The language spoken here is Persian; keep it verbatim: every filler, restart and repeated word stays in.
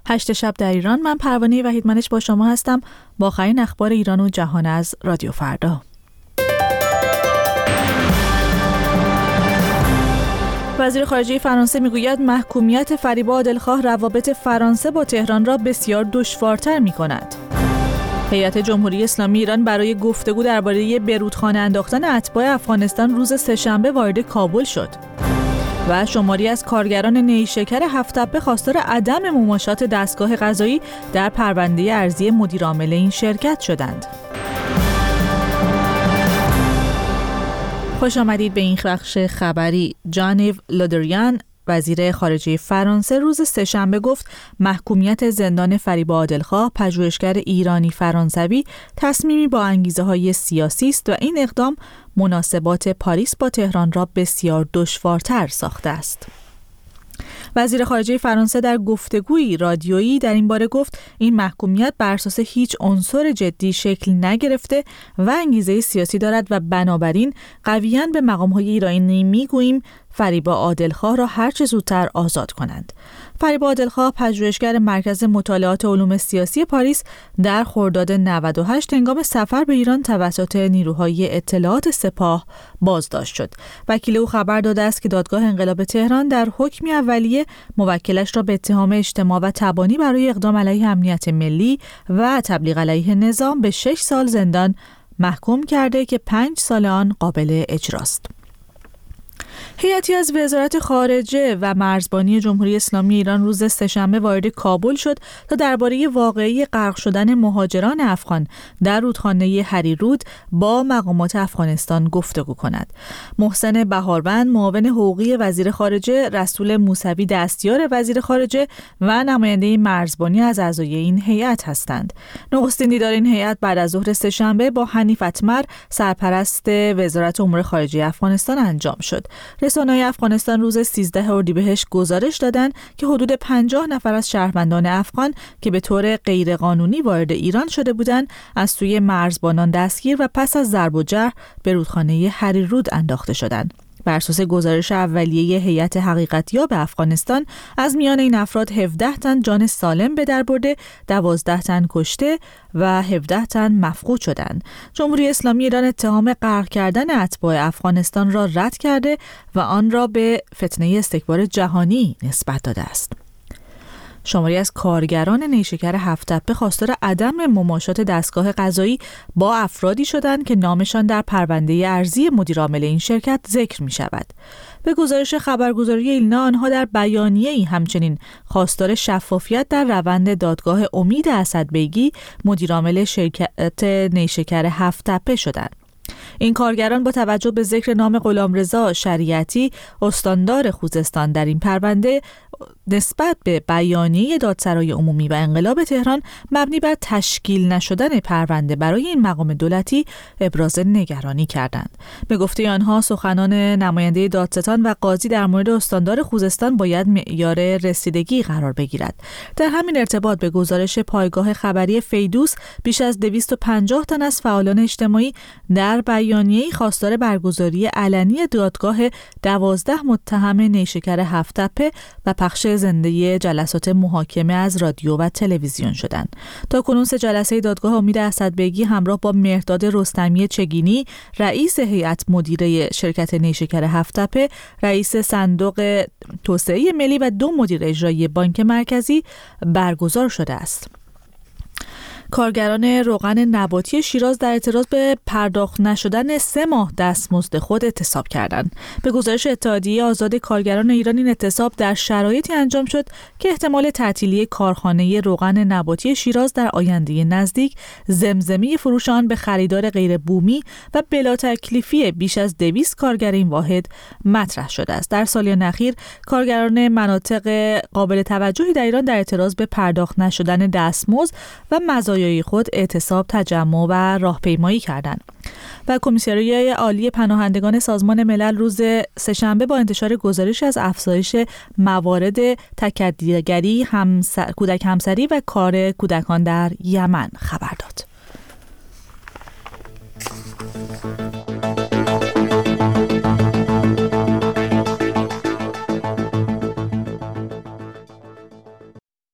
هشت شب در ایران. من پروانه وحیدمنش با شما هستم با آخرین اخبار ایران و جهان از رادیو فردا. وزیر خارجه فرانسه میگوید محکومیت فریبا عادلخواه روابط فرانسه با تهران را بسیار دشوارتر می‌کند. هیئت جمهوری اسلامی ایران برای گفتگو درباره به رودخانه انداختن اتباع افغانستان روز سه‌شنبه وارد کابل شد. و شماری از کارگران نیشکر هفت‌تپه خواستار عدم مماشات دستگاه قضایی در پرونده ارضی مدیرعامل این شرکت شدند. خوش آمدید به این بخش خبری. ژان-ایو لودریان وزیر خارجه فرانسه روز سه‌شنبه گفت محکومیت زندان فریبا عادلخواه پژوهشگر ایرانی فرانسوی تصمیمی با انگیزه‌های سیاسی است و این اقدام مناسبات پاریس با تهران را بسیار دشوارتر ساخته است. وزیر خارجه فرانسه در گفتگویی رادیویی در این باره گفت این محکومیت بر اساس هیچ عنصر جدی شکل نگرفته و انگیزه سیاسی دارد و بنابراین قویاً به مقام‌های ایرانی میگوییم فریبا عادلخواه را هر چه زودتر آزاد کنند. فریبا عادلخواه پژوهشگر مرکز مطالعات علوم سیاسی پاریس در خرداد نود و هشت هنگام سفر به ایران توسط نیروهای اطلاعات سپاه بازداشت شد. وکیل او خبر داده است که دادگاه انقلاب تهران در حکمی اولیه موکلش را به اتهام اجتماع و تبانی برای اقدام علیه امنیت ملی و تبلیغ علیه نظام به شش سال زندان محکوم کرده که پنج سال آن قابل اجراست. هیئتی از وزارت خارجه و مرزبانی جمهوری اسلامی ایران روز سه‌شنبه وارد کابل شد تا درباره واقعه غرق شدن مهاجران افغان در رودخانه هریرود با مقامات افغانستان گفتگو کند. محسن بهاروند معاون حقوقی وزیر خارجه، رسول موسوی دستیار وزیر خارجه و نماینده مرزبانی از اعضای این هیئت هستند. نخستین دیدار این هیئت بعد از ظهر سه‌شنبه با حنیف اتمر سرپرست وزارت امور خارجه افغانستان انجام شد. رسانه‌های افغانستان روز سیزده اردیبهشت گزارش دادند که حدود پنجاه نفر از شهروندان افغان که به طور غیرقانونی وارد ایران شده بودند از سوی مرزبانان دستگیر و پس از ضرب و جرح به رودخانه هریرود انداخته شدند. بر اساس گزارش اولیه هیئت حقیقتیاب افغانستان از میان این افراد هفده تن جان سالم به در برده، دوازده تن کشته و هفده تن مفقود شدند. جمهوری اسلامی ایران اتهام غرق کردن اتباع افغانستان را رد کرده و آن را به فتنه استکبار جهانی نسبت داده است. شماری از کارگران نیشکر هفت‌تپه خواستار عدم مماشات دستگاه قضایی با افرادی شدند که نامشان در پرونده ارضی مدیرعامل این شرکت ذکر می شود. به گزارش خبرگزاری ایلنا آنها در بیانیه‌ای همچنین خواستار شفافیت در روند دادگاه امید اسدبیگی مدیرعامل شرکت نیشکر هفت‌تپه شدند. این کارگران با توجه به ذکر نام غلامرضا شریعتی استاندار خوزستان در این پرونده نسبت به بیانیه دادسرای عمومی و انقلاب تهران مبنی بر تشکیل نشدن پرونده برای این مقام دولتی ابراز نگرانی کردند. به گفته آنها سخنان نماینده دادستان و قاضی در مورد استاندار خوزستان باید معیار رسیدگی قرار بگیرد. در همین ارتباط به گزارش پایگاه خبری فیدوس بیش از دویست و پنجاه تن از فعالان اجتماعی در بیانیه‌ای خواستار برگزاری علنی دادگاه دوازده متهم نیشکر هفت‌تپه و پخش زنده جلسات محاکمه از رادیو و تلویزیون شدند. تا کنون سه جلسه دادگاه امید اسدبیگی همراه با مهرداد رستمی چگینی رئیس هیئت مدیره شرکت نیشکر هفت‌تپه، رئیس صندوق توسعه ملی و دو مدیر اجرایی بانک مرکزی برگزار شده است. کارگران روغن نباتی شیراز در اعتراض به پرداخت نشدن سه ماه دستمزد خود اعتصاب کردند. به گزارش اتحادیه آزاد کارگران ایران این اعتصاب در شرایطی انجام شد که احتمال تعطیلی کارخانه روغن نباتی شیراز در آینده نزدیک، زمزمه فروش آن به خریدار غیر بومی و بلا تکلیفی بیش از دویست کارگر این واحد مطرح شده است. در سالیان اخیر کارگران مناطق قابل توجهی در ایران در اعتراض به پرداخت نشدن دستمزد و مزایای خود اعتصاب، تجمع و راهپیمایی کردند. و کمیسریای عالی پناهندگان سازمان ملل روز سه‌شنبه با انتشار گزارش از افزایش موارد تکدیرگری، همسر، کودک همسری و کار کودکان در یمن خبر داد.